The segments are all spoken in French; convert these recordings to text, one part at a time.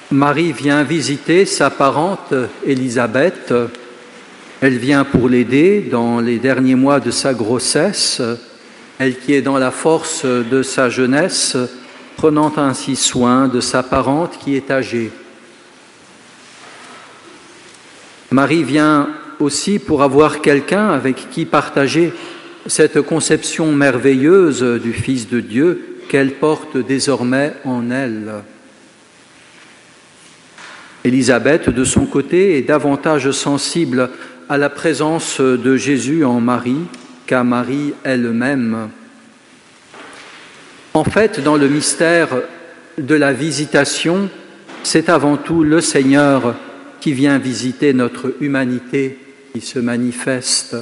Marie vient visiter sa parente Élisabeth. Elle vient pour l'aider dans les derniers mois de sa grossesse, elle qui est dans la force de sa jeunesse, prenant ainsi soin de sa parente qui est âgée. Marie vient aussi pour avoir quelqu'un avec qui partager cette conception merveilleuse du Fils de Dieu qu'elle porte désormais en elle. Élisabeth, de son côté, est davantage sensible à la présence de Jésus en Marie qu'à Marie elle-même. En fait, dans le mystère de la visitation, c'est avant tout le Seigneur qui vient visiter notre humanité, qui se manifeste.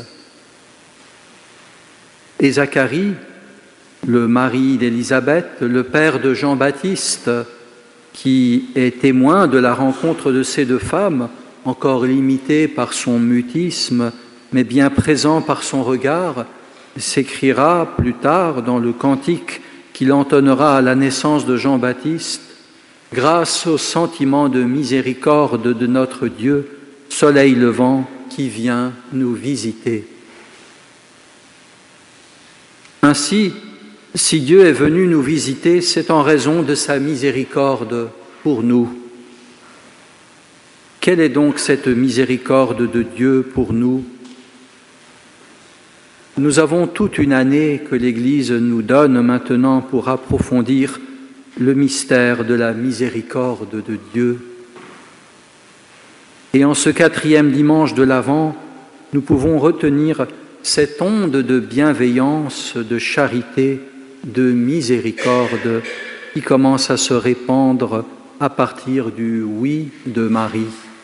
Et Zacharie, le mari d'Élisabeth, le père de Jean-Baptiste, qui est témoin de la rencontre de ces deux femmes, encore limité par son mutisme, mais bien présent par son regard, s'écrira plus tard dans le cantique qu'il entonnera à la naissance de Jean-Baptiste: « Grâce au sentiment de miséricorde de notre Dieu, soleil levant qui vient nous visiter. » Ainsi, si Dieu est venu nous visiter, c'est en raison de sa miséricorde pour nous. Quelle est donc cette miséricorde de Dieu pour nous? Nous avons toute une année que l'Église nous donne maintenant pour approfondir le mystère de la miséricorde de Dieu. Et en ce 4e dimanche de l'Avent, nous pouvons retenir cette onde de bienveillance, de charité, de miséricorde qui commence à se répandre à partir du oui de Marie.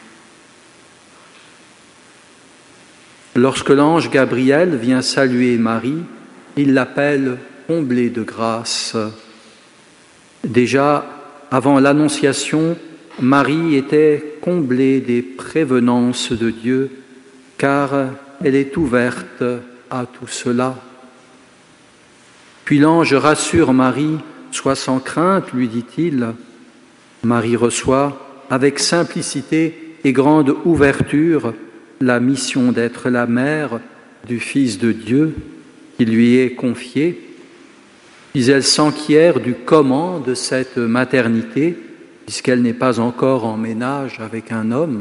Lorsque l'ange Gabriel vient saluer Marie, il l'appelle comblée de grâce. Déjà, avant l'Annonciation, Marie était comblée des prévenances de Dieu, car elle est ouverte à tout cela. Puis l'ange rassure Marie: « Sois sans crainte, lui dit-il. » Marie reçoit avec simplicité et grande ouverture la mission d'être la mère du Fils de Dieu qui lui est confiée. Puis elle s'enquiert du comment de cette maternité, puisqu'elle n'est pas encore en ménage avec un homme.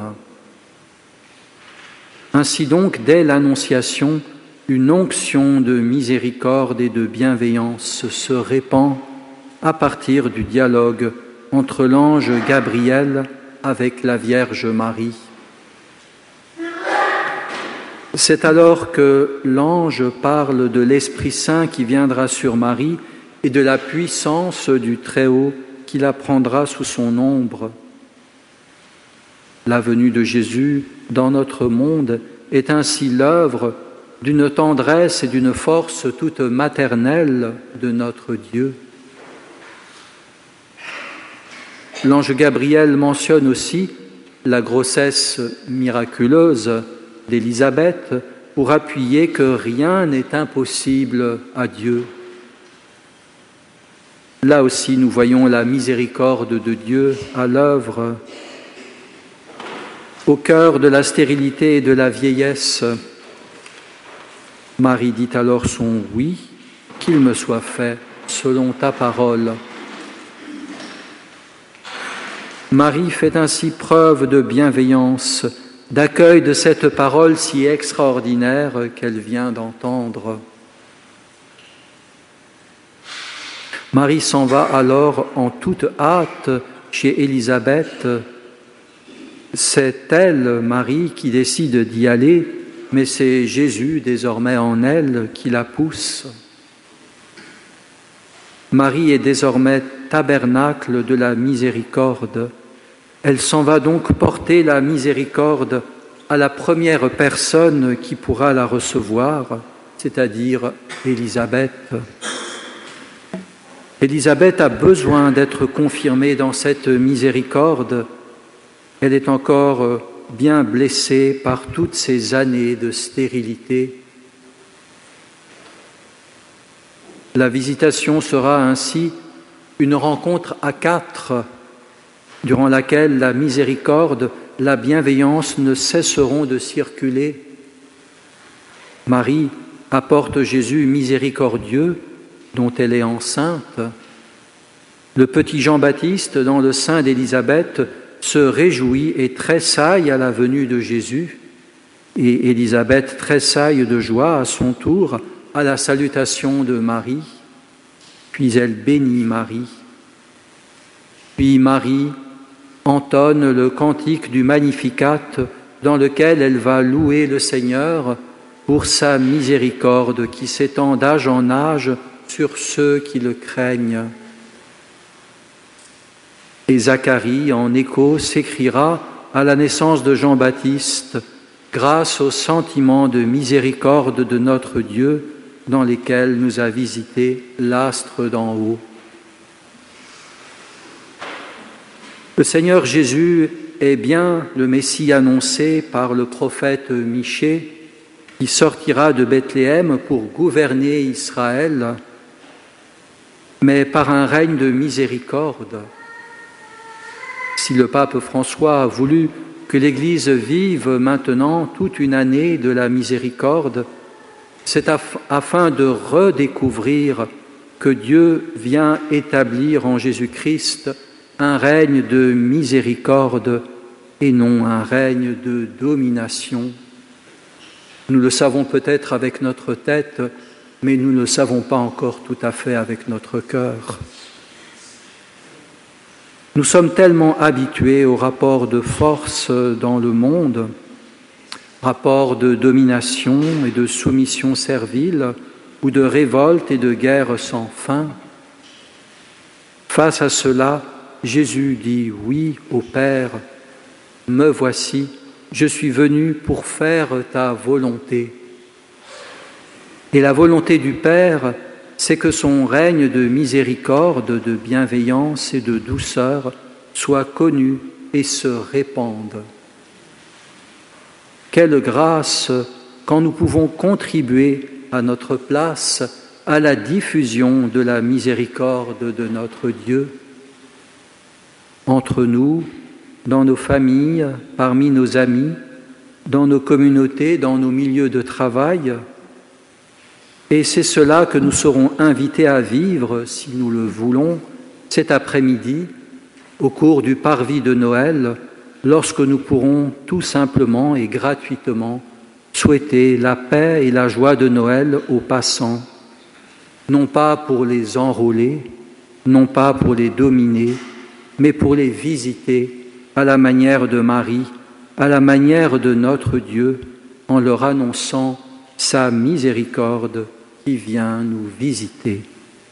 Ainsi donc, dès l'Annonciation, une onction de miséricorde et de bienveillance se répand à partir du dialogue entre l'ange Gabriel avec la Vierge Marie. C'est alors que l'ange parle de l'Esprit Saint qui viendra sur Marie et de la puissance du Très-Haut qui la prendra sous son ombre. La venue de Jésus dans notre monde est ainsi l'œuvre d'une tendresse et d'une force toute maternelle de notre Dieu. L'ange Gabriel mentionne aussi la grossesse miraculeuse d'Élisabeth pour appuyer que rien n'est impossible à Dieu. Là aussi, nous voyons la miséricorde de Dieu à l'œuvre. Au cœur de la stérilité et de la vieillesse, Marie dit alors son oui, qu'il me soit fait selon ta parole. Marie fait ainsi preuve de bienveillance, d'accueil de cette parole si extraordinaire qu'elle vient d'entendre. Marie s'en va alors en toute hâte chez Élisabeth. C'est elle, Marie, qui décide d'y aller, mais c'est Jésus, désormais en elle, qui la pousse. Marie est désormais tabernacle de la miséricorde. Elle s'en va donc porter la miséricorde à la première personne qui pourra la recevoir, c'est-à-dire Élisabeth. Élisabeth a besoin d'être confirmée dans cette miséricorde. Elle est encore bien blessée par toutes ces années de stérilité. La visitation sera ainsi une rencontre à quatre durant laquelle la miséricorde, la bienveillance ne cesseront de circuler. Marie apporte Jésus miséricordieux, dont elle est enceinte. Le petit Jean-Baptiste, dans le sein d'Élisabeth, se réjouit et tressaille à la venue de Jésus. Et Élisabeth tressaille de joie à son tour à la salutation de Marie. Puis elle bénit Marie. Puis Marie entonne le cantique du Magnificat dans lequel elle va louer le Seigneur pour sa miséricorde qui s'étend d'âge en âge sur ceux qui le craignent. Et Zacharie, en écho, s'écriera à la naissance de Jean-Baptiste, grâce au sentiment de miséricorde de notre Dieu dans lesquels nous a visité l'astre d'en haut. Le Seigneur Jésus est bien le Messie annoncé par le prophète Michée, qui sortira de Bethléem pour gouverner Israël, mais par un règne de miséricorde. Si le pape François a voulu que l'Église vive maintenant toute une année de la miséricorde, c'est afin de redécouvrir que Dieu vient établir en Jésus-Christ un règne de miséricorde et non un règne de domination. Nous le savons peut-être avec notre tête, mais nous ne le savons pas encore tout à fait avec notre cœur. Nous sommes tellement habitués aux rapports de force dans le monde, rapports de domination et de soumission servile, ou de révolte et de guerre sans fin. Face à cela, Jésus dit oui au Père, « Me voici, je suis venu pour faire ta volonté. » Et la volonté du Père, c'est que son règne de miséricorde, de bienveillance et de douceur soit connu et se répande. Quelle grâce quand nous pouvons contribuer à notre place à la diffusion de la miséricorde de notre Dieu. Entre nous, dans nos familles, parmi nos amis, dans nos communautés, dans nos milieux de travail. Et c'est cela que nous serons invités à vivre, si nous le voulons, cet après-midi, au cours du parvis de Noël, lorsque nous pourrons tout simplement et gratuitement souhaiter la paix et la joie de Noël aux passants, non pas pour les enrôler, non pas pour les dominer, mais pour les visiter à la manière de Marie, à la manière de notre Dieu, en leur annonçant sa miséricorde qui vient nous visiter.